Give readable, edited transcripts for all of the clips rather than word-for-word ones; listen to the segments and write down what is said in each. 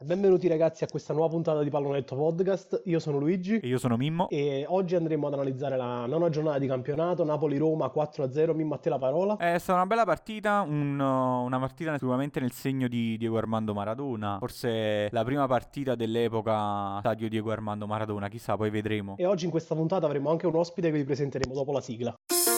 Benvenuti ragazzi a questa nuova puntata di Pallonetto Podcast. Io sono Luigi E io sono Mimmo. e oggi andremo ad analizzare la nona giornata di campionato, Napoli-Roma 4-0. Mimmo, a te la parola. È stata una bella partita, una partita sicuramente nel segno di Diego Armando Maradona. Forse la prima partita dell'epoca stadio Diego Armando Maradona, chissà, poi vedremo. E oggi in questa puntata avremo anche un ospite che vi presenteremo dopo la sigla.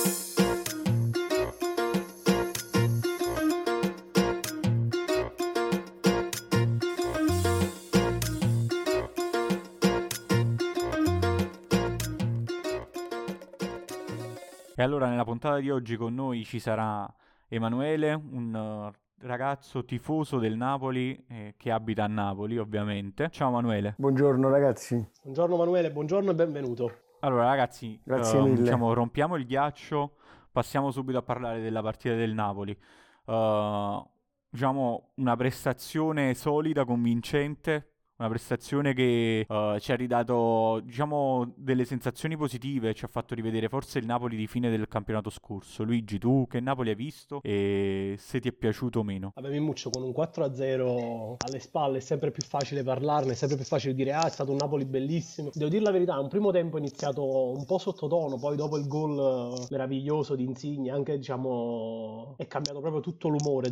E allora nella puntata di oggi con noi ci sarà Emanuele, un ragazzo tifoso del Napoli che abita a Napoli, ovviamente. Ciao Emanuele. Buongiorno ragazzi, Buongiorno Manuele, buongiorno e benvenuto. Allora ragazzi, grazie mille. rompiamo il ghiaccio, passiamo subito a parlare della partita del Napoli. Una prestazione solida, convincente, una prestazione che ci ha ridato, delle sensazioni positive, ci ha fatto rivedere forse il Napoli di fine del campionato scorso. Luigi, tu che Napoli hai visto e se ti è piaciuto o meno? Vabbè, Mimmuccio, con un 4-0 alle spalle è sempre più facile parlarne, è sempre più facile dire è stato un Napoli bellissimo. Devo dire la verità, un primo tempo è iniziato un po' sottotono, poi dopo il gol meraviglioso di Insigne, anche è cambiato proprio tutto l'umore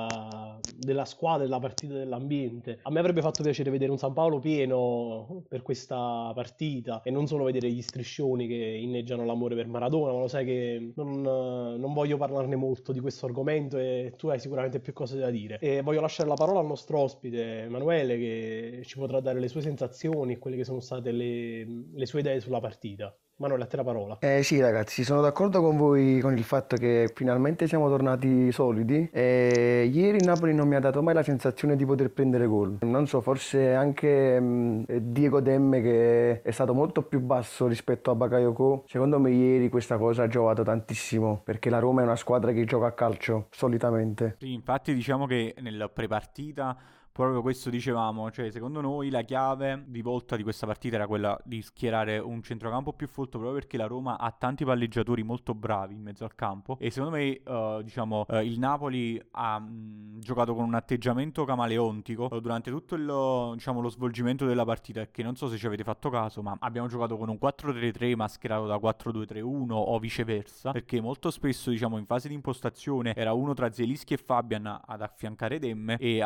della squadra, della partita, dell'ambiente. A me avrebbe fatto piacere vedere un San Paolo pieno per questa partita e non solo vedere gli striscioni che inneggiano l'amore per Maradona, ma lo sai che non voglio parlarne molto di questo argomento e tu hai sicuramente più cose da dire. E voglio lasciare la parola al nostro ospite Emanuele, che ci potrà dare le sue sensazioni e quelle che sono state le sue idee sulla partita. Manuel, a te la parola. Sì ragazzi, sono d'accordo con voi con il fatto che finalmente siamo tornati solidi e ieri il Napoli non mi ha dato mai la sensazione di poter prendere gol. Non so, forse anche Diego Demme, che è stato molto più basso rispetto a Bakayoko. Secondo me ieri questa cosa ha giovato tantissimo, perché la Roma è una squadra che gioca a calcio solitamente. Sì, infatti diciamo che nella prepartita proprio questo dicevamo, cioè secondo noi la chiave di volta di questa partita era quella di schierare un centrocampo più folto, proprio perché la Roma ha tanti palleggiatori molto bravi in mezzo al campo e secondo me il Napoli ha giocato con un atteggiamento camaleontico durante tutto lo svolgimento della partita, che non so se ci avete fatto caso, ma abbiamo giocato con un 4-3-3 mascherato da 4-2-3-1 o viceversa, perché molto spesso in fase di impostazione era uno tra Zielinski e Fabian ad affiancare Demme e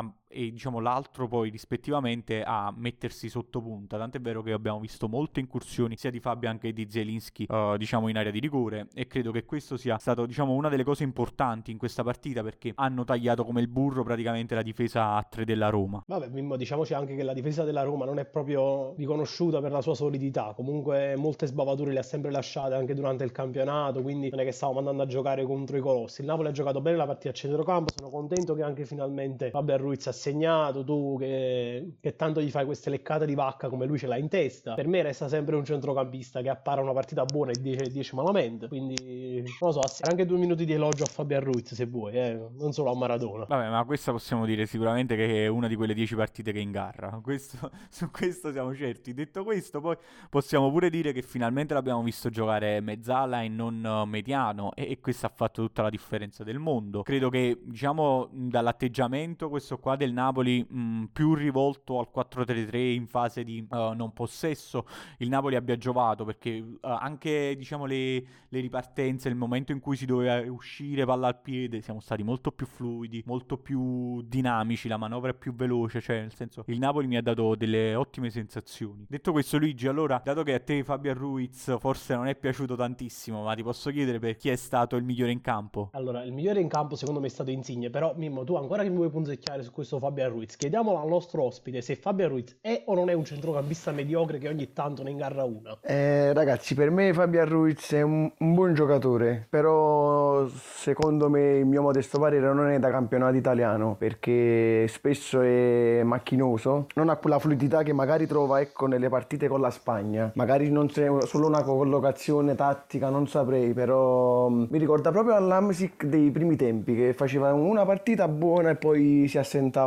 l'altro poi rispettivamente a mettersi sotto punta. Tant'è vero che abbiamo visto molte incursioni sia di Fabian che di Zielinski in area di rigore, e credo che questo sia stato una delle cose importanti in questa partita, perché hanno tagliato come il burro praticamente la difesa a 3 della Roma. Vabbè, Mimmo, diciamoci anche che la difesa della Roma non è proprio riconosciuta per la sua solidità, comunque molte sbavature le ha sempre lasciate anche durante il campionato, quindi non è che stavamo andando a giocare contro i colossi. Il Napoli ha giocato bene la partita a centrocampo, sono contento che anche finalmente Fabian Ruiz ha segnato, tu che tanto gli fai queste leccate di vacca come lui ce l'ha in testa. Per me resta sempre un centrocampista che appara una partita buona e 10 malamente, quindi non lo so, anche 2 minuti di elogio a Fabian Ruiz se vuoi, non solo a Maradona. Vabbè, ma questa possiamo dire sicuramente che è una di quelle 10 partite che ingarra. Su questo siamo certi. Detto questo, poi possiamo pure dire che finalmente l'abbiamo visto giocare mezzala e non mediano, e questo ha fatto tutta la differenza del mondo. Credo che, dall'atteggiamento questo qua del Napoli più rivolto al 4-3-3 in fase di non possesso, il Napoli abbia giovato, perché anche le ripartenze, il momento in cui si doveva uscire palla al piede, siamo stati molto più fluidi, molto più dinamici, la manovra è più veloce, cioè nel senso il Napoli mi ha dato delle ottime sensazioni. Detto questo, Luigi, allora, dato che a te Fabian Ruiz forse non è piaciuto tantissimo, ma ti posso chiedere per chi è stato il migliore in campo? Allora, il migliore in campo secondo me è stato Insigne, però Mimmo, tu ancora che mi vuoi punzecchiare su questo Fabian Ruiz, chiediamolo al nostro ospite se Fabian Ruiz è o non è un centrocampista mediocre che ogni tanto ne ingarra una. Ragazzi, per me Fabian Ruiz è un buon giocatore, però secondo me, il mio modesto parere, non è da campionato italiano, perché spesso è macchinoso, non ha quella fluidità che magari trova, ecco, nelle partite con la Spagna. Magari non c'è solo una collocazione tattica, non saprei, però mi ricorda proprio all'Hamsik dei primi tempi, che faceva una partita buona e poi si assentava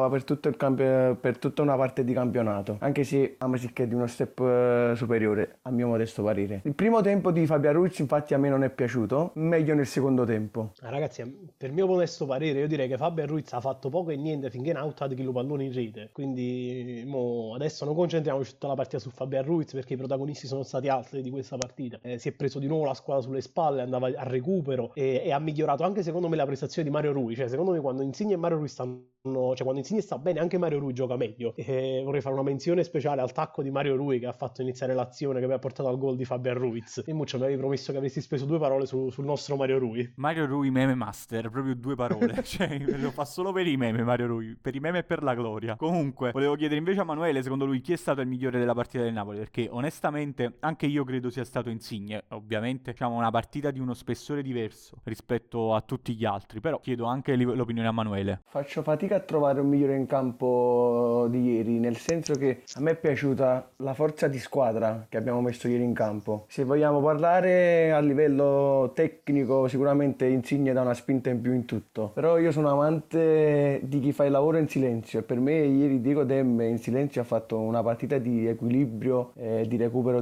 sembrava per tutto per tutta una parte di campionato, anche se Hamsik è di uno step superiore a mio modesto parere. Il primo tempo di Fabian Ruiz infatti a me non è piaciuto, meglio nel secondo tempo. Ragazzi, per mio modesto parere, io direi che Fabian Ruiz ha fatto poco e niente finché non ha buttato il pallone in rete. Quindi adesso non concentriamoci tutta la partita su Fabian Ruiz, perché i protagonisti sono stati altri di questa partita. Si è preso di nuovo la squadra sulle spalle, andava a recupero e ha migliorato anche secondo me la prestazione di Mario Rui. Cioè, secondo me quando Insigne e Mario Rui stanno, cioè quando Insigne sta bene anche Mario Rui gioca meglio. E vorrei fare una menzione speciale al tacco di Mario Rui che ha fatto iniziare l'azione, che aveva portato al gol di Fabian Ruiz. E Muccio mi avevi promesso che avresti speso 2 parole sul nostro Mario Rui. Mario Rui meme master, proprio 2 parole. Cioè, lo fa solo per i meme Mario Rui, per i meme e per la gloria. Comunque, volevo chiedere invece a Manuele, secondo lui, chi è stato il migliore della partita del Napoli? Perché onestamente anche io credo sia stato Insigne. Ovviamente, diciamo, una partita di uno spessore diverso rispetto a tutti gli altri, però chiedo anche l'opinione a Manuele. Faccio fatica a trovare un migliore in campo di ieri, nel senso che a me è piaciuta la forza di squadra che abbiamo messo ieri in campo. Se vogliamo parlare a livello tecnico, sicuramente Insigne dà una spinta in più in tutto, però io sono amante di chi fa il lavoro in silenzio e per me ieri Diego Demme in silenzio ha fatto una partita di equilibrio e di recupero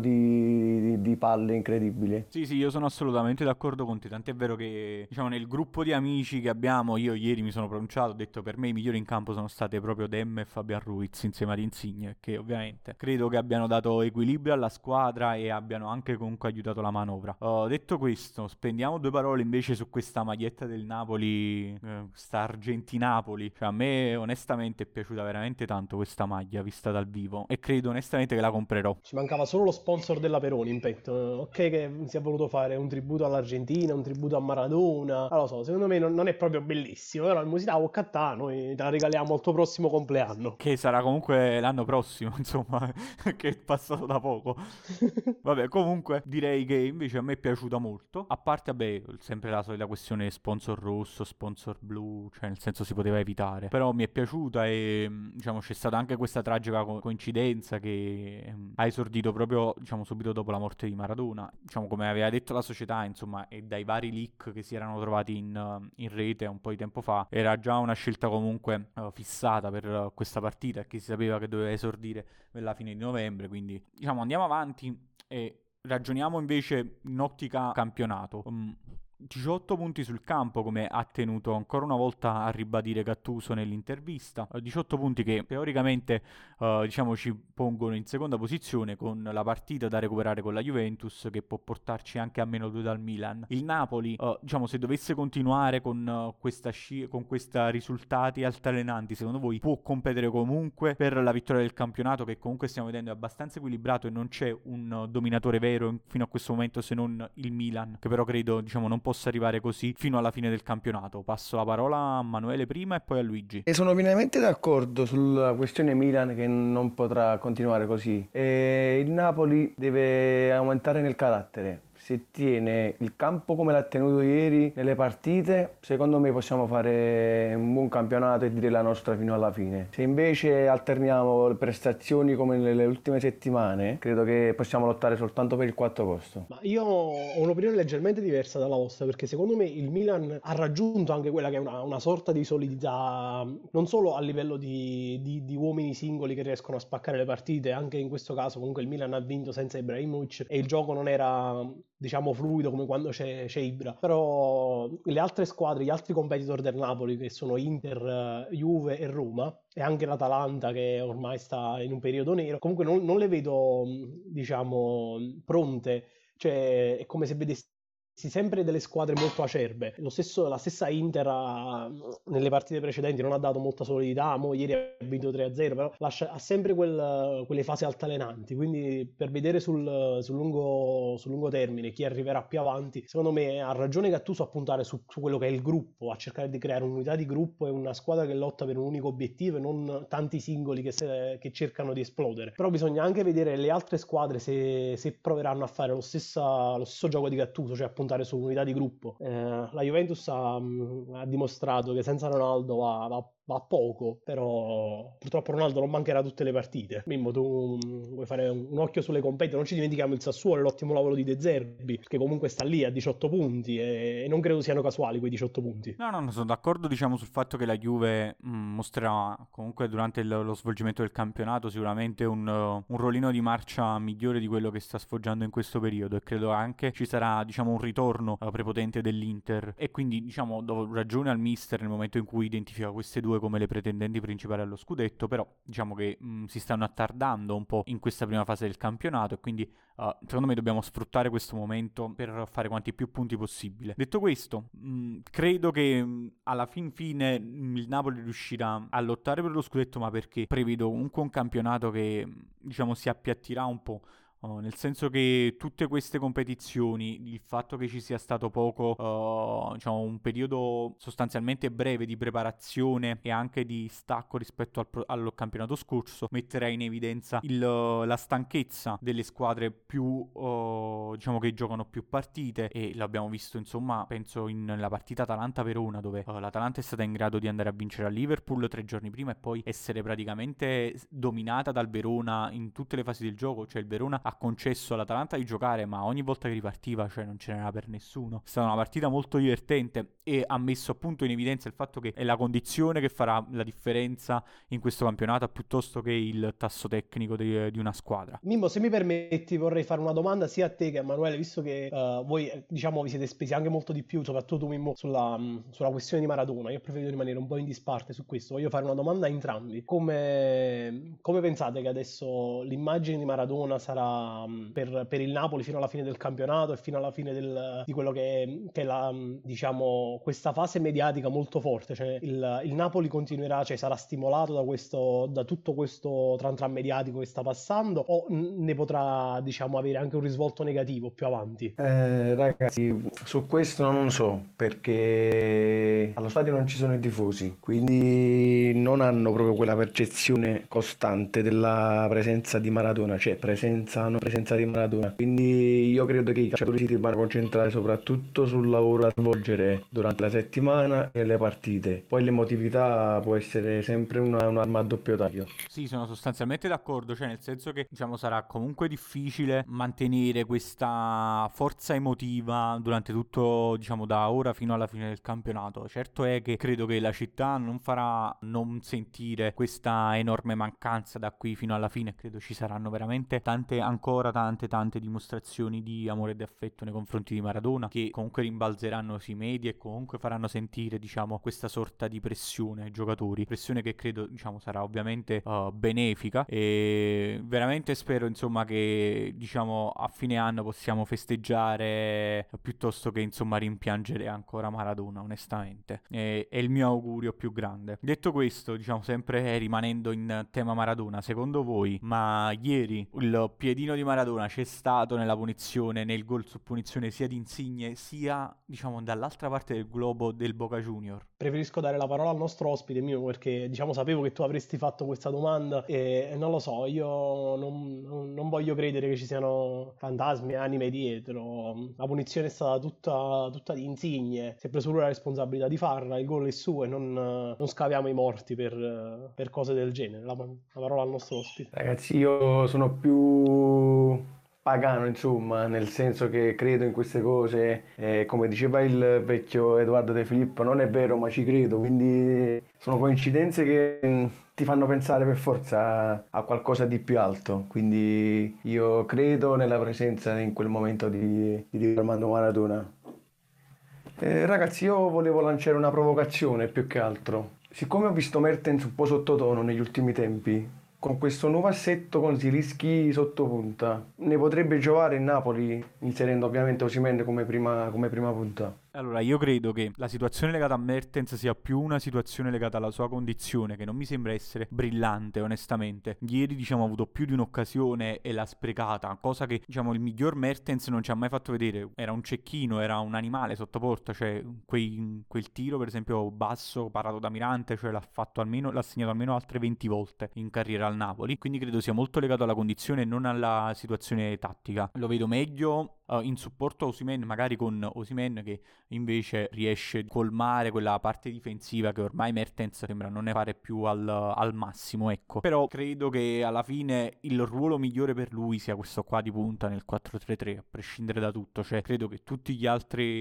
di palle incredibile. Sì, io sono assolutamente d'accordo con te, tant'è vero che, diciamo, nel gruppo di amici che abbiamo, io ieri mi sono pronunciato, ho detto per me i migliori in campo sono state proprio Demme e Fabian Ruiz insieme ad Insigne, che ovviamente credo che abbiano dato equilibrio alla squadra e abbiano anche comunque aiutato la manovra. Detto questo, spendiamo 2 parole invece su questa maglietta del Napoli, sta Argentinapoli. Cioè a me onestamente è piaciuta veramente tanto questa maglia vista dal vivo e credo onestamente che la comprerò. Ci mancava solo lo sponsor della Peroni in petto. Ok che si è voluto fare un tributo all'Argentina, un tributo a Maradona. Non lo so, secondo me non è proprio bellissimo, però il musita Occattà noi te la regaliamo al tuo prossimo compleanno. Che sarà comunque l'anno prossimo, insomma, che è passato da poco. Vabbè, comunque direi che invece a me è piaciuta molto. A parte, vabbè, sempre la solita questione sponsor rosso, sponsor blu, cioè nel senso si poteva evitare. Però mi è piaciuta e, diciamo, c'è stata anche questa tragica coincidenza che ha esordito proprio, diciamo, subito dopo la morte di Maradona. Diciamo, come aveva detto la società, insomma, e dai vari leak che si erano trovati in rete un po' di tempo fa, era già una scelta comunque fissata per questa partita, che si sapeva che doveva esordire nella fine di novembre, quindi diciamo andiamo avanti e ragioniamo invece in ottica campionato. 18 punti sul campo, come ha tenuto ancora una volta a ribadire Gattuso nell'intervista. 18 punti che teoricamente diciamo ci pongono in seconda posizione, con la partita da recuperare con la Juventus che può portarci anche a -2 dal Milan. Il Napoli, diciamo, se dovesse continuare con questi risultati altalenanti, secondo voi può competere comunque per la vittoria del campionato, che comunque stiamo vedendo è abbastanza equilibrato e non c'è un dominatore vero fino a questo momento se non il Milan, che però credo, diciamo, non possa arrivare così fino alla fine del campionato. Passo la parola a Manuele prima e poi a Luigi. E sono pienamente d'accordo sulla questione Milan, che non potrà continuare così. E il Napoli deve aumentare nel carattere. Se tiene il campo come l'ha tenuto ieri nelle partite, secondo me possiamo fare un buon campionato e dire la nostra fino alla fine. Se invece alterniamo le prestazioni come nelle ultime settimane, credo che possiamo lottare soltanto per il quarto posto. Ma io ho un'opinione leggermente diversa dalla vostra, perché secondo me il Milan ha raggiunto anche quella che è una sorta di solidità, non solo a livello di uomini singoli che riescono a spaccare le partite, anche in questo caso comunque il Milan ha vinto senza Ibrahimovic e il gioco non era, diciamo, fluido come quando c'è Ibra. Però le altre squadre, gli altri competitor del Napoli, che sono Inter, Juve e Roma, e anche l'Atalanta che ormai sta in un periodo nero, comunque non le vedo, diciamo, pronte. Cioè è come se vedessi sempre delle squadre molto acerbe. La stessa Inter nelle partite precedenti non ha dato molta solidità, ieri ha vinto 3-0, però ha sempre quelle fasi altalenanti, quindi per vedere sul lungo termine chi arriverà più avanti, secondo me ha ragione Gattuso a puntare su quello che è il gruppo, a cercare di creare un'unità di gruppo e una squadra che lotta per un unico obiettivo e non tanti singoli che cercano di esplodere. Però bisogna anche vedere le altre squadre se proveranno a fare lo stesso gioco di Gattuso, cioè appunto sull'unità di gruppo. La Juventus ha dimostrato che senza Ronaldo va va poco, però purtroppo Ronaldo non mancherà tutte le partite. Mimmo, tu vuoi fare un occhio sulle competitor? Non ci dimentichiamo il Sassuolo e l'ottimo lavoro di De Zerbi, che comunque sta lì a 18 punti e non credo siano casuali quei 18 punti. No, sono d'accordo, diciamo, sul fatto che la Juve mostrerà comunque durante lo svolgimento del campionato sicuramente un rollino di marcia migliore di quello che sta sfoggiando in questo periodo, e credo anche ci sarà, diciamo, un ritorno prepotente dell'Inter, e quindi, diciamo, do ragione al mister nel momento in cui identifica queste due come le pretendenti principali allo scudetto, però diciamo che si stanno attardando un po' in questa prima fase del campionato, e quindi secondo me dobbiamo sfruttare questo momento per fare quanti più punti possibile. Detto questo, credo che alla fine il Napoli riuscirà a lottare per lo scudetto, ma perché prevedo comunque un campionato che, diciamo, si appiattirà un po'. Nel senso che tutte queste competizioni, il fatto che ci sia stato poco, diciamo, un periodo sostanzialmente breve di preparazione e anche di stacco rispetto al campionato scorso, metterà in evidenza la stanchezza delle squadre più, diciamo, che giocano più partite, e l'abbiamo visto, insomma, penso nella partita Atalanta-Verona, dove l'Atalanta è stata in grado di andare a vincere a Liverpool 3 giorni prima e poi essere praticamente dominata dal Verona in tutte le fasi del gioco. Cioè il Verona ha concesso all'Atalanta di giocare, ma ogni volta che ripartiva, cioè, non ce n'era per nessuno. È stata una partita molto divertente e ha messo appunto in evidenza il fatto che è la condizione che farà la differenza in questo campionato piuttosto che il tasso tecnico di una squadra. Mimmo, se mi permetti, vorrei fare una domanda sia a te che a Emanuele, visto che voi, diciamo, vi siete spesi anche molto di più, soprattutto tu, Mimmo, sulla questione di Maradona. Io ho preferito rimanere un po' in disparte su questo. Voglio fare una domanda a entrambi. Come pensate che adesso l'immagine di Maradona sarà per il Napoli fino alla fine del campionato e fino alla fine di quello che è la, diciamo, questa fase mediatica molto forte? Cioè il Napoli continuerà, cioè sarà stimolato da tutto questo tran mediatico che sta passando, o ne potrà, diciamo, avere anche un risvolto negativo più avanti? Ragazzi, su questo non so, perché allo stadio non ci sono i tifosi, quindi non hanno proprio quella percezione costante della presenza di Maradona, cioè presenza di Maradona. Quindi io credo che i calciatori si debbano concentrare soprattutto sul lavoro da svolgere durante la settimana e le partite. Poi l'emotività può essere sempre un'arma a doppio taglio. Sì, sono sostanzialmente d'accordo, cioè nel senso che, diciamo, sarà comunque difficile mantenere questa forza emotiva durante tutto, diciamo, da ora fino alla fine del campionato. Certo è che credo che la città non farà non sentire questa enorme mancanza da qui fino alla fine. Credo ci saranno veramente ancora tante dimostrazioni di amore e di affetto nei confronti di Maradona, che comunque rimbalzeranno sui media e comunque faranno sentire, diciamo, questa sorta di pressione ai giocatori, pressione che credo, diciamo, sarà ovviamente benefica, e veramente spero, insomma, che, diciamo, a fine anno possiamo festeggiare piuttosto che, insomma, rimpiangere ancora Maradona, onestamente. È il mio augurio più grande. Detto questo, diciamo, sempre rimanendo in tema Maradona, secondo voi, ma ieri il piedino di Maradona c'è stato nella punizione, nel gol su punizione sia di Insigne sia, diciamo, dall'altra parte del globo del Boca Junior? Preferisco dare la parola al nostro ospite, mio, perché, diciamo, sapevo che tu avresti fatto questa domanda e non lo so, io non voglio credere che ci siano fantasmi e anime dietro. La punizione è stata tutta di Insigne, si è preso lui la responsabilità di farla, il gol è suo e non scaviamo i morti per cose del genere. La parola al nostro ospite. Ragazzi, io sono più pagano, insomma, nel senso che credo in queste cose, come diceva il vecchio Edoardo De Filippo, non è vero, ma ci credo, quindi sono coincidenze che ti fanno pensare per forza a qualcosa di più alto, quindi io credo nella presenza in quel momento di Diego Armando Maradona. Ragazzi, io volevo lanciare una provocazione più che altro. Siccome ho visto Mertens un po' sottotono negli ultimi tempi, con questo nuovo assetto con Zielinski sottopunta, ne potrebbe giovare il Napoli, inserendo ovviamente Osimhen come prima punta. Allora, io credo che la situazione legata a Mertens sia più una situazione legata alla sua condizione, che non mi sembra essere brillante, onestamente. Ieri, diciamo, ha avuto più di un'occasione e l'ha sprecata, cosa che, diciamo, il miglior Mertens non ci ha mai fatto vedere. Era un cecchino, era un animale sotto porta, cioè quel tiro, per esempio, basso, parato da Mirante, cioè l'ha segnato almeno altre 20 volte in carriera al Napoli, quindi credo sia molto legato alla condizione e non alla situazione tattica. Lo vedo meglio in supporto a Osimhen, magari con Osimhen che, invece riesce a colmare quella parte difensiva che ormai Mertens sembra non ne fare più al massimo, ecco. Però credo che alla fine il ruolo migliore per lui sia questo qua di punta nel 4-3-3, a prescindere da tutto. Cioè credo che tutte le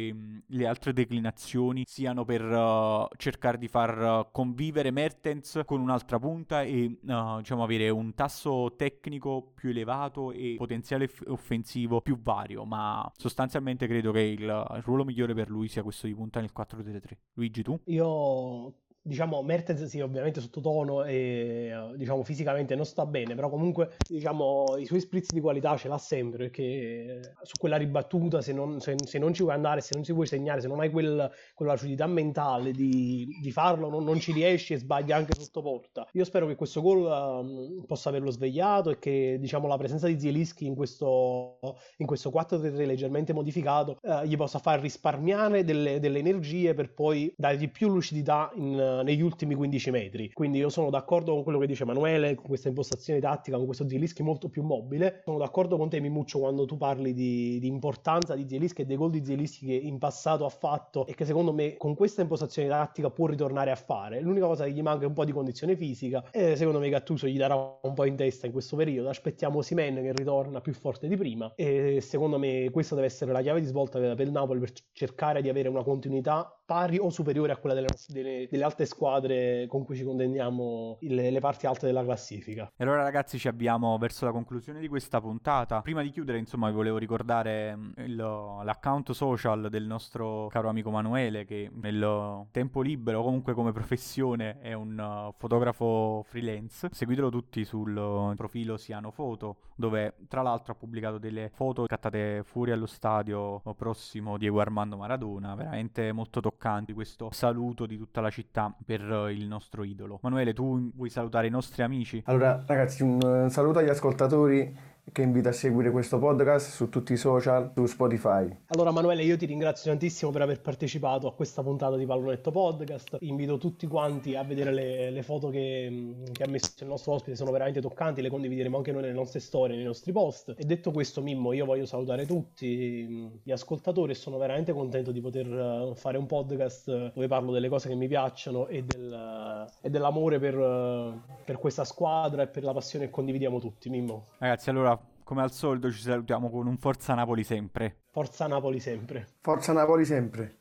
altre declinazioni siano per cercare di far convivere Mertens con un'altra punta e diciamo avere un tasso tecnico più elevato e potenziale offensivo più vario, ma sostanzialmente credo che il ruolo migliore per lui sia questo di punta nel 4-3-3. Luigi, tu? Io, diciamo, Mertens sì, ovviamente sottotono e diciamo fisicamente non sta bene, però comunque diciamo i suoi spritz di qualità ce l'ha sempre, perché su quella ribattuta se non ci vuoi andare, se non ci vuoi segnare, se non hai quella lucidità mentale di farlo, non ci riesci e sbagli anche sotto porta. Io spero che questo gol possa averlo svegliato e che diciamo la presenza di Zielinski in questo 4-3-3 leggermente modificato gli possa far risparmiare delle energie per poi dargli più lucidità negli ultimi 15 metri. Quindi io sono d'accordo con quello che dice Emanuele, con questa impostazione tattica, con questo Zielinski molto più mobile. Sono d'accordo con te, Mimuccio, quando tu parli di importanza di Zielinski e dei gol di Zielinski che in passato ha fatto e che secondo me con questa impostazione tattica può ritornare a fare. L'unica cosa che gli manca è un po' di condizione fisica e secondo me Gattuso gli darà un po' in testa in questo periodo. Aspettiamo Osimhen che ritorna più forte di prima e secondo me questa deve essere la chiave di svolta per il Napoli per cercare di avere una continuità pari o superiore a quella delle altre squadre con cui ci contendiamo le parti alte della classifica. E allora ragazzi ci avviamo verso la conclusione di questa puntata. Prima di chiudere insomma vi volevo ricordare l'account social del nostro caro amico Emanuele, che nel tempo libero comunque come professione è un fotografo freelance. Seguitelo tutti sul profilo Siano Foto, dove tra l'altro ha pubblicato delle foto cattate fuori allo stadio prossimo Diego Armando Maradona, veramente molto toccanti. Questo saluto di tutta la città per il nostro idolo. Manuele, tu vuoi salutare i nostri amici? Allora ragazzi, un saluto agli ascoltatori che invito a seguire questo podcast su tutti i social, su Spotify. Allora Manuele, io ti ringrazio tantissimo per aver partecipato a questa puntata di Pallonetto Podcast. Invito tutti quanti a vedere le foto che ha messo il nostro ospite, sono veramente toccanti, le condivideremo anche noi nelle nostre storie, nei nostri post. E detto questo, Mimmo, io voglio salutare tutti gli ascoltatori e sono veramente contento di poter fare un podcast dove parlo delle cose che mi piacciono e dell'amore per questa squadra e per la passione che condividiamo tutti, Mimmo. Ragazzi, allora come al solito ci salutiamo con un Forza Napoli sempre. Forza Napoli sempre. Forza Napoli sempre.